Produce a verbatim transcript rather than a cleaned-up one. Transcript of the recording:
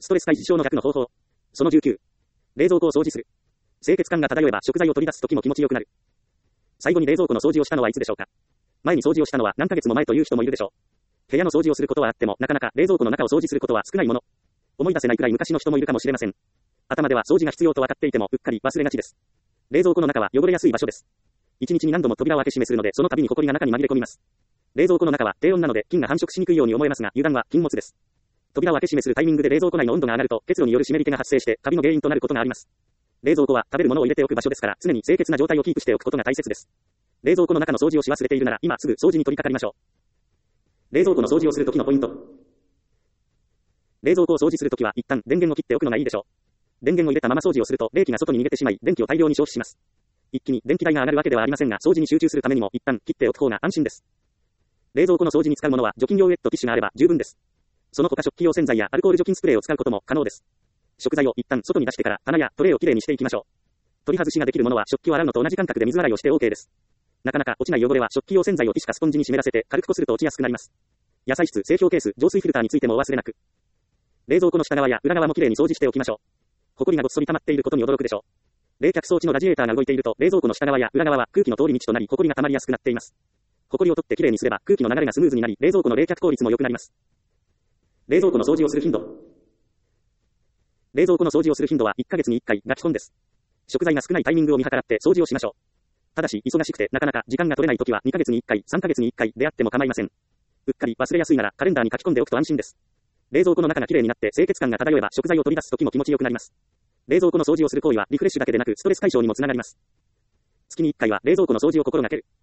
ストレス解消の逆の方法。そのじゅうきゅう。冷蔵庫を掃除する。清潔感が漂えば食材を取り出すときも気持ちよくなる。最後に冷蔵庫の掃除をしたのはいつでしょうか。前に掃除をしたのは何ヶ月も前という人もいるでしょう。部屋の掃除をすることはあっても、なかなか冷蔵庫の中を掃除することは少ないもの。思い出せないくらい昔の人もいるかもしれません。頭では掃除が必要と分かっていても、うっかり忘れがちです。冷蔵庫の中は汚れやすい場所です。一日に何度も扉を開け閉めするので、その度に埃が中に紛れ込みます。冷蔵庫の中は低温なので菌が繁殖しにくいように思えますが、油断は禁物です。扉を開け閉めするタイミングで冷蔵庫内の温度が上がると、結露による湿り気が発生して、カビの原因となることがあります。冷蔵庫は食べるものを入れておく場所ですから、常に清潔な状態をキープしておくことが大切です。冷蔵庫の中の掃除をし忘れているなら、今すぐ掃除に取り掛かりましょう。冷蔵庫の掃除をするときのポイント。冷蔵庫を掃除するときは、一旦電源を切っておくのがいいでしょう。電源を入れたまま掃除をすると、冷気が外に逃げてしまい、電気を大量に消費します。一気に電気代が上がるわけではありませんが、掃除に集中するためにも、一旦切っておく方が安心です。冷蔵庫の掃除に使うものは、除菌用ウェットティッシュがあれば十分です。その他食器用洗剤やアルコール除菌スプレーを使うことも可能です。食材を一旦外に出してから、棚やトレイをきれいにしていきましょう。取り外しができるものは食器を洗うのと同じ感覚で水洗いをして OK です。なかなか落ちない汚れは食器用洗剤をティッシュかスポンジに湿らせて軽くこすると落ちやすくなります。野菜室、製氷ケース、浄水フィルターについてもお忘れなく。冷蔵庫の下側や裏側もきれいに掃除しておきましょう。ホコリがごっそり溜まっていることに驚くでしょう。冷却装置のラジエーターが動いていると、冷蔵庫の下側や裏側は空気の通り道となり、ホコリが溜まりやすくなっています。ホコリを取ってきれいにすれば空気の流れがスムーズになり、冷蔵庫の冷却効率も良くなります。冷蔵庫の掃除をする頻度。冷蔵庫の掃除をする頻度はいっかげつにいっかいが基本です。食材が少ないタイミングを見計らって掃除をしましょう。ただし、忙しくてなかなか時間が取れないときはにかげつにいっかい、さんかげつにいっかいであっても構いません。うっかり忘れやすいならカレンダーに書き込んでおくと安心です。冷蔵庫の中がきれいになって清潔感が漂えば食材を取り出すときも気持ちよくなります。冷蔵庫の掃除をする行為はリフレッシュだけでなくストレス解消にもつながります。月にいっかいは冷蔵庫の掃除を心がける。